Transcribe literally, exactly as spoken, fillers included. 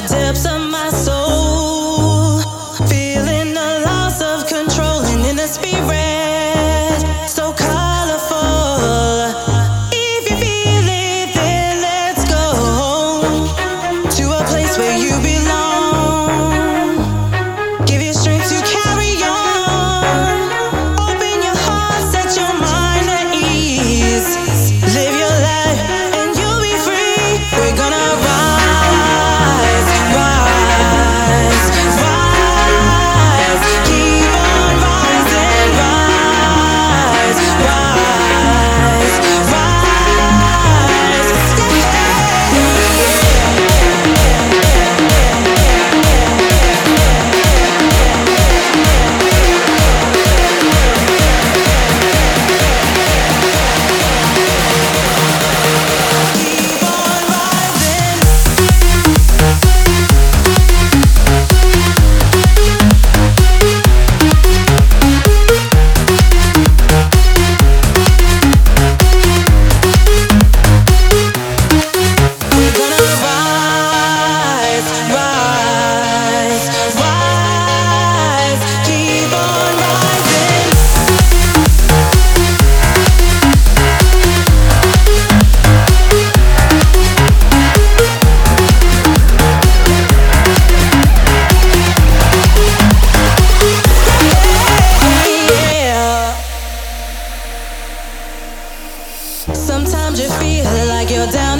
depths of my soul, feeling the loss of control and in the spirit so colorful. If you feel it, then let's go to a place where you belong. Give you strength to carry on. Open your heart, set your mind at ease. Live your life and you'll be free. We're gonna rise, rise, rise. Keep on rising, rise, rise, rise. Keep on rising. We're gonna rise, rise, rise. Keep on rising. Yeah. Sometimes you feel like you're down